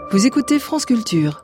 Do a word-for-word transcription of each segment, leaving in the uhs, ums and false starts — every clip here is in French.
Vous écoutez France Culture.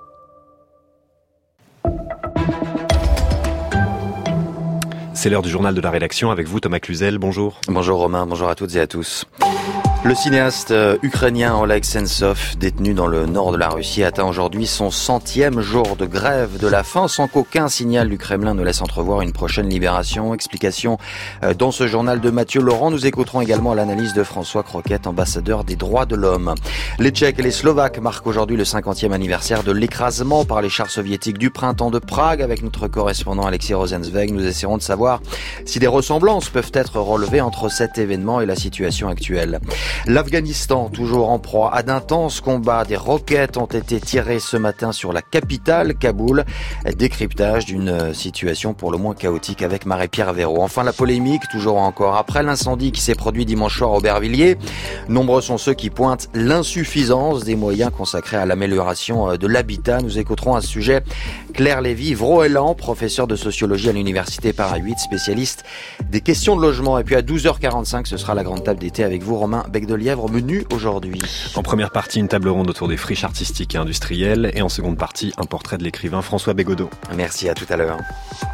C'est l'heure du journal de la rédaction avec vous Thomas Cluzel, bonjour. Bonjour Romain, bonjour à toutes et à tous. Le cinéaste ukrainien Oleg Sentsov, détenu dans le nord de la Russie, atteint aujourd'hui son centième jour de grève de la faim sans qu'aucun signal du Kremlin ne laisse entrevoir une prochaine libération. Explication dans ce journal de Mathieu Laurent. Nous écouterons également l'analyse de François Croquette, ambassadeur des droits de l'homme. Les Tchèques et les Slovaques marquent aujourd'hui le cinquantième anniversaire de l'écrasement par les chars soviétiques du printemps de Prague. Avec notre correspondant Alexis Rosenzweig, nous essaierons de savoir si des ressemblances peuvent être relevées entre cet événement et la situation actuelle. L'Afghanistan, toujours en proie à d'intenses combats. Des roquettes ont été tirées ce matin sur la capitale, Kaboul. Décryptage d'une situation pour le moins chaotique avec Marie-Pierre Véraud. Enfin, la polémique, toujours encore. Après l'incendie qui s'est produit dimanche soir à Aubervilliers, nombreux sont ceux qui pointent l'insuffisance des moyens consacrés à l'amélioration de l'habitat. Nous écouterons à ce sujet Claire Lévy-Vroeland, professeure de sociologie à l'université Paris huit, spécialiste des questions de logement. Et puis à douze heures quarante-cinq, ce sera la grande table d'été avec vous, Romain Bec de Lièvre, menu aujourd'hui. En première partie, une table ronde autour des friches artistiques et industrielles. Et en seconde partie, un portrait de l'écrivain François Bégodeau. Merci, à tout à l'heure.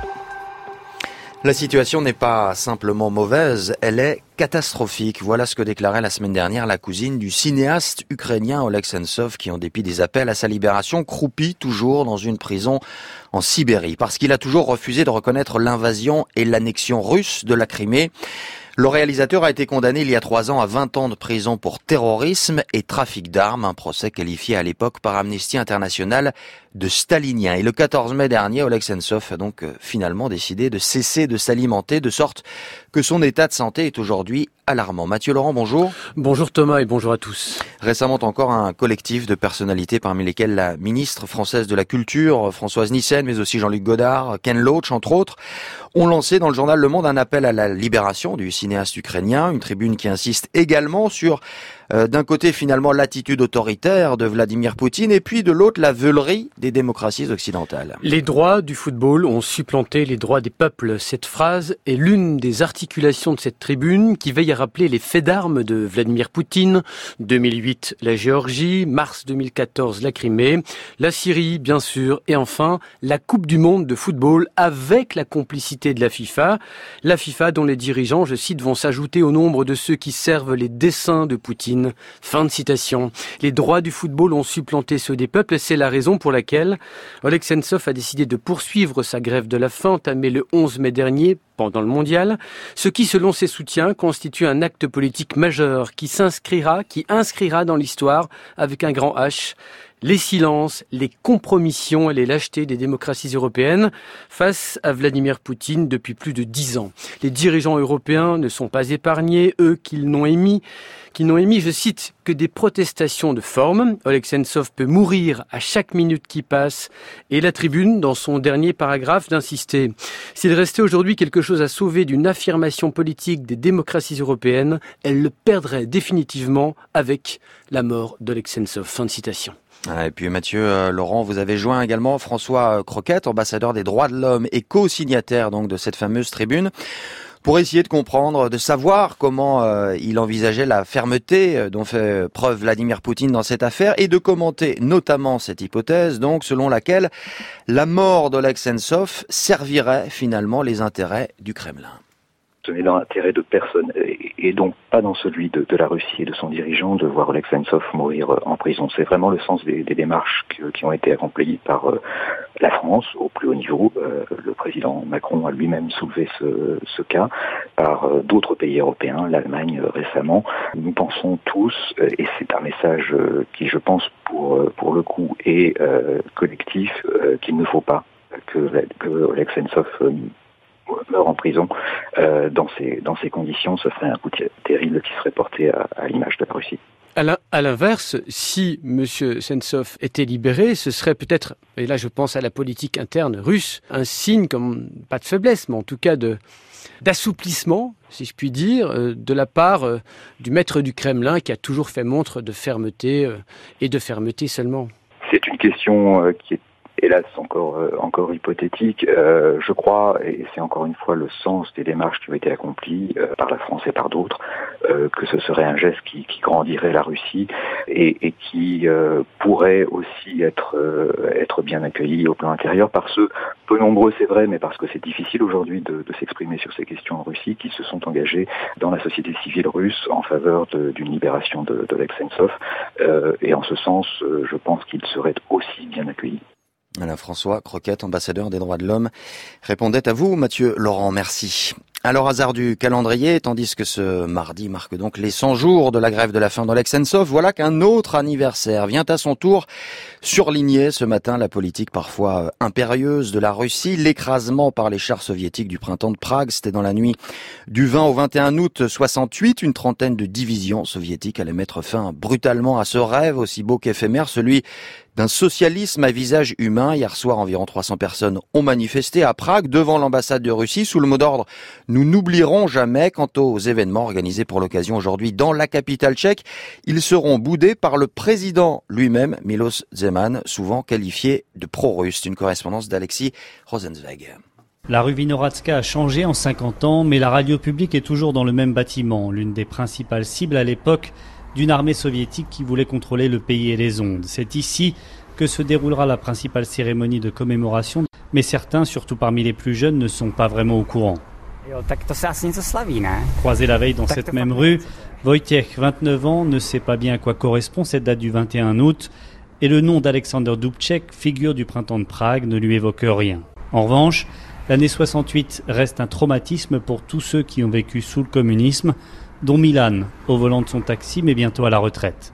La situation n'est pas simplement mauvaise, elle est catastrophique. Voilà ce que déclarait la semaine dernière la cousine du cinéaste ukrainien Oleg Sentsov, qui, en dépit des appels à sa libération, croupit toujours dans une prison en Sibérie, parce qu'il a toujours refusé de reconnaître l'invasion et l'annexion russe de la Crimée. Le réalisateur a été condamné il y a trois ans à vingt ans de prison pour terrorisme et trafic d'armes, un procès qualifié à l'époque par Amnesty International de stalinien. Et le quatorze mai dernier, Oleg Sentsov a donc finalement décidé de cesser de s'alimenter, de sorte que son état de santé est aujourd'hui alarmant. Mathieu Laurent, bonjour. Bonjour Thomas et bonjour à tous. Récemment encore, un collectif de personnalités parmi lesquelles la ministre française de la Culture, Françoise Nyssen, mais aussi Jean-Luc Godard, Ken Loach, entre autres, ont lancé dans le journal Le Monde un appel à la libération du cinéaste ukrainien, une tribune qui insiste également sur, euh, d'un côté finalement l'attitude autoritaire de Vladimir Poutine et puis de l'autre la veulerie des démocraties occidentales. Les droits du football ont supplanté les droits des peuples. Cette phrase est l'une des articulations de cette tribune qui veille à rappeler les faits d'armes de Vladimir Poutine. deux mille huit, la Géorgie, mars deux mille quatorze, la Crimée, la Syrie, bien sûr, et enfin, la Coupe du Monde de football avec la complicité de la FIFA. La FIFA dont les dirigeants, je cite, vont s'ajouter au nombre de ceux qui servent les desseins de Poutine. Fin de citation. Les droits du football ont supplanté ceux des peuples et c'est la raison pour laquelle Oleg Sentsov a décidé de poursuivre sa grève de la faim entamée le onze mai dernier pendant le mondial, ce qui, selon ses soutiens, constitue un acte politique majeur qui s'inscrira, qui inscrira dans l'histoire avec un grand H les silences, les compromissions et les lâchetés des démocraties européennes face à Vladimir Poutine depuis plus de dix ans. Les dirigeants européens ne sont pas épargnés, eux qu'ils n'ont émis, qui n'ont émis, je cite, que des protestations de forme. Oleg Sentsov peut mourir à chaque minute qui passe. Et la tribune, dans son dernier paragraphe, d'insister. S'il restait aujourd'hui quelque chose à sauver d'une affirmation politique des démocraties européennes, elle le perdrait définitivement avec la mort d'Oleg Sentsov. Fin de citation. Et puis Mathieu euh, Laurent, vous avez joint également François Croquette, ambassadeur des droits de l'homme et co-signataire donc de cette fameuse tribune, pour essayer de comprendre, de savoir comment euh, il envisageait la fermeté euh, dont fait preuve Vladimir Poutine dans cette affaire et de commenter notamment cette hypothèse, donc selon laquelle la mort d'Oleg Sentsov servirait finalement les intérêts du Kremlin. Ce n'est dans l'intérêt de personne, et donc pas dans celui de, de la Russie et de son dirigeant de voir Oleg Sentsov mourir en prison. C'est vraiment le sens des, des démarches que, qui ont été accomplies par euh, la France au plus haut niveau. Euh, le président Macron a lui-même soulevé ce, ce cas, par euh, d'autres pays européens, l'Allemagne euh, récemment. Nous pensons tous, euh, et c'est un message euh, qui je pense pour, euh, pour le coup est euh, collectif, euh, qu'il ne faut pas que, que Oleg Sentsov euh, meurt en prison. Euh, dans ces dans ces conditions, ce serait un coup t- terrible qui serait porté à, à l'image de la Russie. À l'inverse, si M. Sentsov était libéré, ce serait peut-être, et là je pense à la politique interne russe, un signe, comme pas de faiblesse, mais en tout cas de d'assouplissement, si je puis dire, de la part du maître du Kremlin qui a toujours fait montre de fermeté et de fermeté seulement. C'est une question qui est hélas encore euh, encore hypothétique. Euh, je crois, et c'est encore une fois le sens des démarches qui ont été accomplies euh, par la France et par d'autres, euh, que ce serait un geste qui, qui grandirait la Russie et, et qui euh, pourrait aussi être euh, être bien accueilli au plan intérieur par ceux, peu nombreux c'est vrai, mais parce que c'est difficile aujourd'hui de, de s'exprimer sur ces questions en Russie, qui se sont engagés dans la société civile russe en faveur de, d'une libération de, d'Oleg Sentsov. Euh, et en ce sens, euh, je pense qu'il serait aussi bien accueilli. Voilà, François Croquette, ambassadeur des droits de l'homme, répondait à vous, Mathieu Laurent, merci. Alors, hasard du calendrier, tandis que ce mardi marque donc les cent jours de la grève de la faim d'Oleg Sentsov, voilà qu'un autre anniversaire vient à son tour surligner ce matin la politique parfois impérieuse de la Russie, l'écrasement par les chars soviétiques du printemps de Prague. C'était dans la nuit du vingt au vingt et un août soixante-huit, une trentaine de divisions soviétiques allaient mettre fin brutalement à ce rêve aussi beau qu'éphémère, celui d'un socialisme à visage humain. Hier soir, environ trois cents personnes ont manifesté à Prague devant l'ambassade de Russie sous le mot d'ordre « Nous n'oublierons jamais ». Quant aux événements organisés pour l'occasion aujourd'hui dans la capitale tchèque, ils seront boudés par le président lui-même, Miloš Zeman, souvent qualifié de pro-russe. Une correspondance d'Alexis Rosenzweig. La rue Vinohradska a changé en cinquante ans, mais la radio publique est toujours dans le même bâtiment, l'une des principales cibles à l'époque d'une armée soviétique qui voulait contrôler le pays et les ondes. C'est ici que se déroulera la principale cérémonie de commémoration, mais certains, surtout parmi les plus jeunes, ne sont pas vraiment au courant. Croisé la veille dans cette même rue, Wojciech, vingt-neuf ans, ne sait pas bien à quoi correspond cette date du vingt et un août, et le nom d'Alexander Dubček, figure du printemps de Prague, ne lui évoque rien. En revanche, l'année soixante-huit reste un traumatisme pour tous ceux qui ont vécu sous le communisme, dont Milan, au volant de son taxi, mais bientôt à la retraite.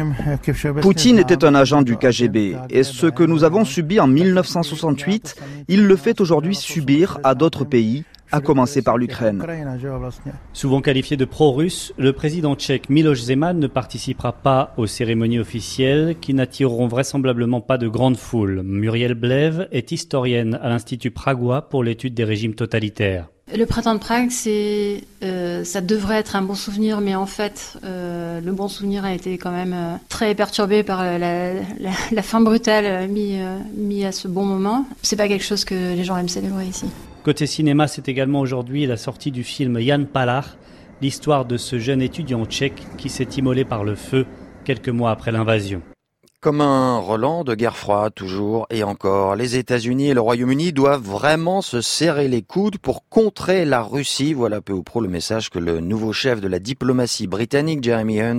Poutine était un agent du K G B, et ce que nous avons subi en mille neuf cent soixante-huit, il le fait aujourd'hui subir à d'autres pays, à commencer par l'Ukraine. Souvent qualifié de pro-russe, le président tchèque Miloš Zeman ne participera pas aux cérémonies officielles qui n'attireront vraisemblablement pas de grandes foules. Muriel Blève est historienne à l'Institut pragois pour l'étude des régimes totalitaires. Le printemps de Prague, c'est, euh, ça devrait être un bon souvenir, mais en fait, euh, le bon souvenir a été quand même euh, très perturbé par la, la, la fin brutale mise euh, mis à ce bon moment. C'est pas quelque chose que les gens aiment célébrer ici. Côté cinéma, c'est également aujourd'hui la sortie du film Jan Palach, l'histoire de ce jeune étudiant tchèque qui s'est immolé par le feu quelques mois après l'invasion. Comme un relent de guerre froide, toujours et encore, les États-Unis et le Royaume-Uni doivent vraiment se serrer les coudes pour contrer la Russie. Voilà peu ou prou le message que le nouveau chef de la diplomatie britannique, Jeremy Hunt,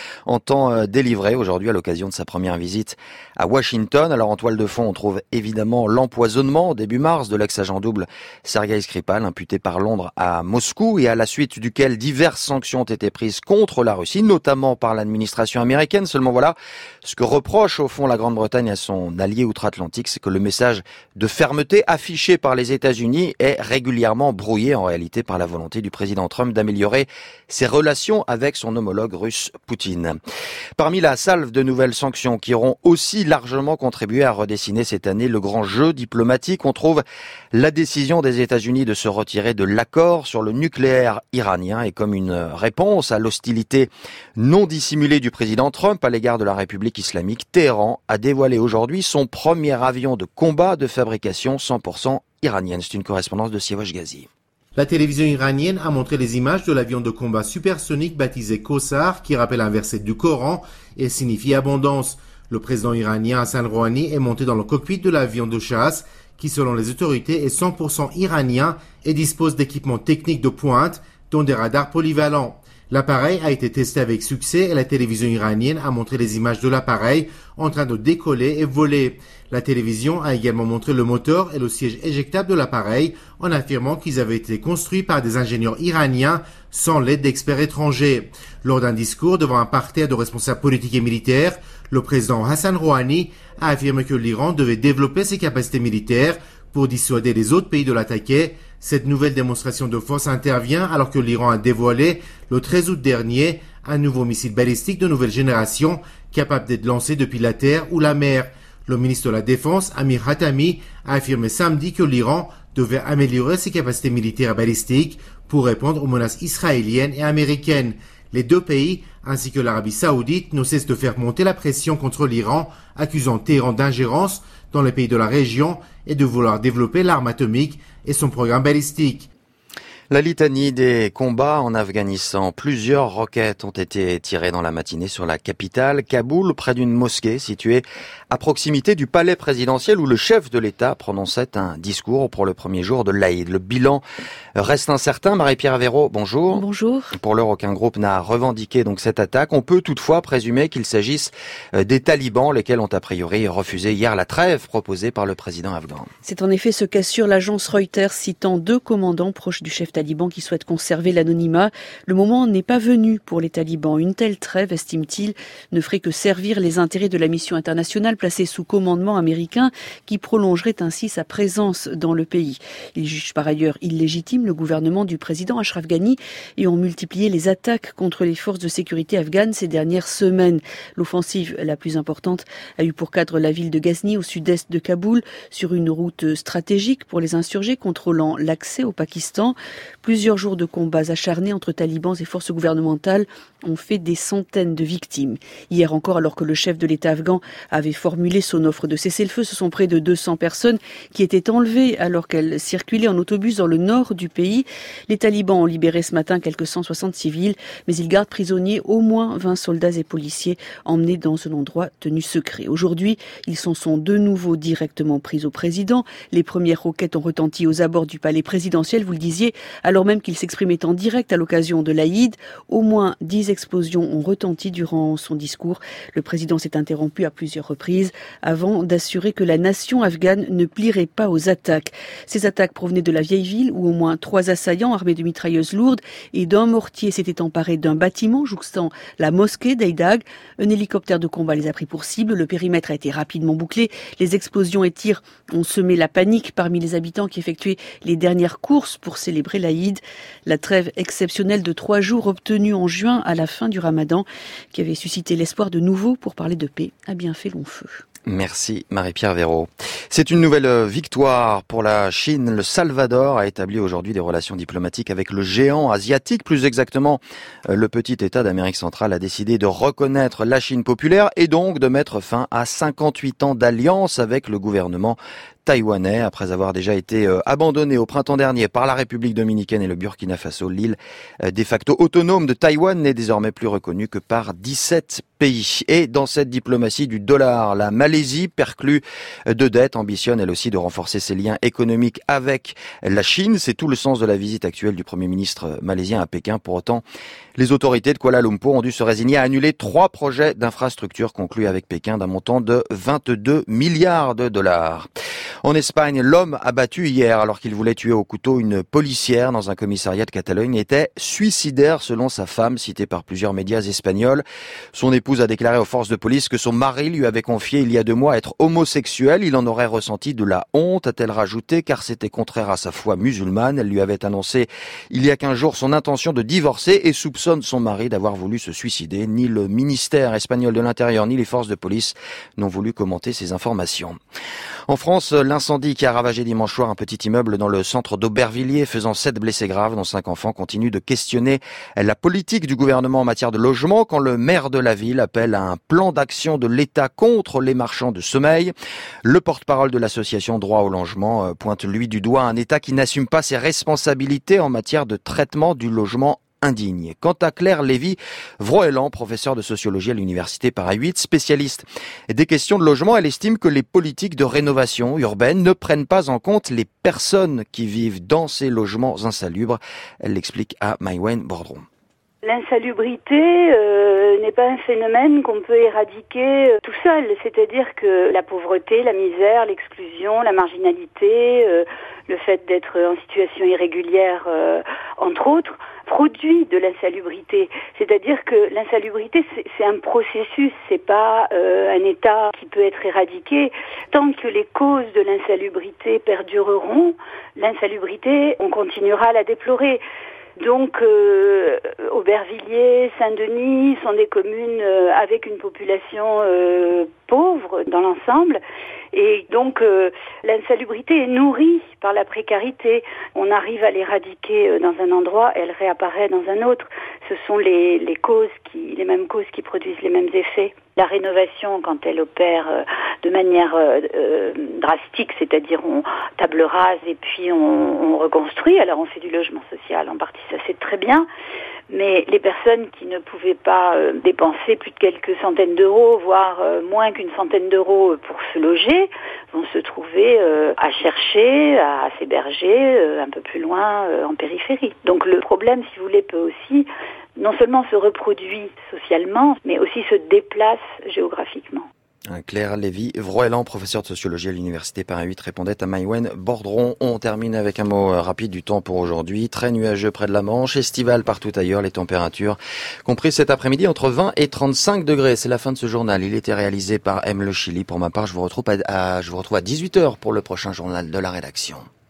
entend délivrer aujourd'hui à l'occasion de sa première visite à Washington. Alors en toile de fond, on trouve évidemment l'empoisonnement début mars de l'ex-agent double Sergei Skripal, imputé par Londres à Moscou et à la suite duquel diverses sanctions ont été prises contre la Russie, notamment par l'administration américaine. Seulement voilà, ce que reproche au fond la Grande-Bretagne à son allié outre-Atlantique, c'est que le message de fermeté affiché par les États-Unis est régulièrement brouillé en réalité par la volonté du président Trump d'améliorer ses relations avec son homologue russe Poutine. Parmi la salve de nouvelles sanctions qui auront aussi largement contribué à redessiner cette année le grand jeu diplomatique, on trouve la décision des États-Unis de se retirer de l'accord sur le nucléaire iranien, et comme une réponse à l'hostilité non dissimulée du président Trump à l'égard de la République islamique, Téhéran a dévoilé aujourd'hui son premier avion de combat de fabrication cent pour cent iranienne. C'est une correspondance de Siavash Ghazi. La télévision iranienne a montré les images de l'avion de combat supersonique baptisé Kawsar, qui rappelle un verset du Coran et signifie abondance. Le président iranien Hassan Rouhani est monté dans le cockpit de l'avion de chasse, qui selon les autorités est cent pour cent iranien et dispose d'équipements techniques de pointe, dont des radars polyvalents. L'appareil a été testé avec succès et la télévision iranienne a montré les images de l'appareil en train de décoller et voler. La télévision a également montré le moteur et le siège éjectable de l'appareil en affirmant qu'ils avaient été construits par des ingénieurs iraniens sans l'aide d'experts étrangers. Lors d'un discours devant un parterre de responsables politiques et militaires, le président Hassan Rouhani a affirmé que l'Iran devait développer ses capacités militaires pour dissuader les autres pays de l'attaquer. Cette nouvelle démonstration de force intervient alors que l'Iran a dévoilé le treize août dernier un nouveau missile balistique de nouvelle génération capable d'être lancé depuis la terre ou la mer. Le ministre de la Défense, Amir Hatami, a affirmé samedi que l'Iran devait améliorer ses capacités militaires et balistiques pour répondre aux menaces israéliennes et américaines. Les deux pays, ainsi que l'Arabie saoudite, ne cessent de faire monter la pression contre l'Iran, accusant Téhéran d'ingérence dans les pays de la région et de vouloir développer l'arme atomique et son programme balistique. La litanie des combats en Afghanistan. Plusieurs roquettes ont été tirées dans la matinée sur la capitale, Kaboul, près d'une mosquée située à proximité du palais présidentiel où le chef de l'État prononçait un discours pour le premier jour de l'Aïd. Le bilan reste incertain. Marie-Pierre Véraud, bonjour. Bonjour. Pour l'heure, aucun groupe n'a revendiqué donc cette attaque. On peut toutefois présumer qu'il s'agisse des talibans, lesquels ont a priori refusé hier la trêve proposée par le président afghan. C'est en effet ce qu'assure l'agence Reuters, citant deux commandants proches du chef talibans qui souhaitent conserver l'anonymat. Le moment n'est pas venu pour les talibans. Une telle trêve, estime-t-il, ne ferait que servir les intérêts de la mission internationale placée sous commandement américain qui prolongerait ainsi sa présence dans le pays. Il juge par ailleurs illégitime le gouvernement du président Ashraf Ghani et ont multiplié les attaques contre les forces de sécurité afghanes ces dernières semaines. L'offensive la plus importante a eu pour cadre la ville de Ghazni au sud-est de Kaboul sur une route stratégique pour les insurgés contrôlant l'accès au Pakistan. Plusieurs jours de combats acharnés entre talibans et forces gouvernementales ont fait des centaines de victimes. Hier encore, alors que le chef de l'État afghan avait formulé son offre de cessez-le-feu, ce sont près de deux cents personnes qui étaient enlevées alors qu'elles circulaient en autobus dans le nord du pays. Les talibans ont libéré ce matin quelques cent soixante civils, mais ils gardent prisonniers au moins vingt soldats et policiers emmenés dans un endroit tenu secret. Aujourd'hui, ils s'en sont de nouveau directement pris au président. Les premières roquettes ont retenti aux abords du palais présidentiel, vous le disiez, alors même qu'il s'exprimait en direct à l'occasion de l'Aïd. Au moins dix explosions ont retenti durant son discours. Le président s'est interrompu à plusieurs reprises avant d'assurer que la nation afghane ne plierait pas aux attaques. Ces attaques provenaient de la vieille ville où au moins trois assaillants armés de mitrailleuses lourdes et d'un mortier s'étaient emparés d'un bâtiment jouxtant la mosquée d'Aïdag. Un hélicoptère de combat les a pris pour cible. Le périmètre a été rapidement bouclé. Les explosions et tirs ont semé la panique parmi les habitants qui effectuaient les dernières courses pour célébrer l'Aïd. La trêve exceptionnelle de trois jours obtenue en juin à la fin du Ramadan, qui avait suscité l'espoir de nouveau pour parler de paix, a bien fait long feu. Merci Marie-Pierre Véraud. C'est une nouvelle victoire pour la Chine. Le Salvador a établi aujourd'hui des relations diplomatiques avec le géant asiatique. Plus exactement, le petit État d'Amérique centrale a décidé de reconnaître la Chine populaire et donc de mettre fin à cinquante-huit ans d'alliance avec le gouvernement taïwanais. Après avoir déjà été euh, abandonné au printemps dernier par la République dominicaine et le Burkina Faso, l'île euh, de facto autonome de Taïwan n'est désormais plus reconnue que par dix-sept pays. Et dans cette diplomatie du dollar, la Malaisie, perclue de dettes, ambitionne elle aussi de renforcer ses liens économiques avec la Chine. C'est tout le sens de la visite actuelle du Premier ministre malaisien à Pékin. Pour autant, les autorités de Kuala Lumpur ont dû se résigner à annuler trois projets d'infrastructures conclus avec Pékin d'un montant de vingt-deux milliards de dollars. En Espagne, l'homme abattu hier alors qu'il voulait tuer au couteau une policière dans un commissariat de Catalogne était suicidaire selon sa femme, citée par plusieurs médias espagnols. Son épouse a déclaré aux forces de police que son mari lui avait confié il y a deux mois être homosexuel. Il en aurait ressenti de la honte, a-t-elle rajouté, car c'était contraire à sa foi musulmane. Elle lui avait annoncé il y a quinze jours son intention de divorcer et soupçonne son mari d'avoir voulu se suicider. Ni le ministère espagnol de l'Intérieur ni les forces de police n'ont voulu commenter ces informations. En France, l'incendie qui a ravagé dimanche soir un petit immeuble dans le centre d'Aubervilliers, faisant sept blessés graves, dont cinq enfants, continue de questionner la politique du gouvernement en matière de logement quand le maire de la ville appelle à un plan d'action de l'État contre les marchands de sommeil. Le porte-parole de l'association Droit au logement pointe lui du doigt un État qui n'assume pas ses responsabilités en matière de traitement du logement indigne. Quant à Claire Lévy-Vroeland, professeure de sociologie à l'université Paris huit, spécialiste des questions de logement, elle estime que les politiques de rénovation urbaine ne prennent pas en compte les personnes qui vivent dans ces logements insalubres. Elle l'explique à Maïwen Bordron. L'insalubrité euh, n'est pas un phénomène qu'on peut éradiquer euh, tout seul, c'est-à-dire que la pauvreté, la misère, l'exclusion, la marginalité, euh, le fait d'être en situation irrégulière, euh, entre autres, produit de l'insalubrité. C'est-à-dire que l'insalubrité, c'est, c'est un processus, c'est pas euh, un état qui peut être éradiqué. Tant que les causes de l'insalubrité perdureront, l'insalubrité, on continuera à la déplorer. Donc, euh, Aubervilliers, Saint-Denis sont des communes euh, avec une population euh, pauvre dans l'ensemble. Et donc, euh, l'insalubrité est nourrie par la précarité. On arrive à l'éradiquer dans un endroit, elle réapparaît dans un autre. ce sont les, les causes qui, les mêmes causes qui produisent les mêmes effets. La rénovation, quand elle opère euh, de manière euh, euh, drastique, c'est-à-dire on table rase et puis on, on reconstruit, alors on fait du logement social, en partie ça c'est très bien, mais les personnes qui ne pouvaient pas euh, dépenser plus de quelques centaines d'euros, voire euh, moins qu'une centaine d'euros pour se loger, vont se trouver euh, à chercher, à s'héberger euh, un peu plus loin euh, en périphérie. Donc le problème, si vous voulez, peut aussi non seulement se reproduit socialement, mais aussi se déplace géographiquement. Claire Lévy-Vroeland, professeure de sociologie à l'Université Paris huit, répondait à Maïwenn Bordron. On termine avec un mot rapide du temps pour aujourd'hui. Très nuageux près de la Manche, estival partout ailleurs. Les températures comprises cet après-midi entre vingt et trente-cinq degrés. C'est la fin de ce journal. Il était réalisé par M. Le Chili. Pour ma part, je vous retrouve à, à, je vous retrouve à dix-huit heures pour le prochain journal de la rédaction.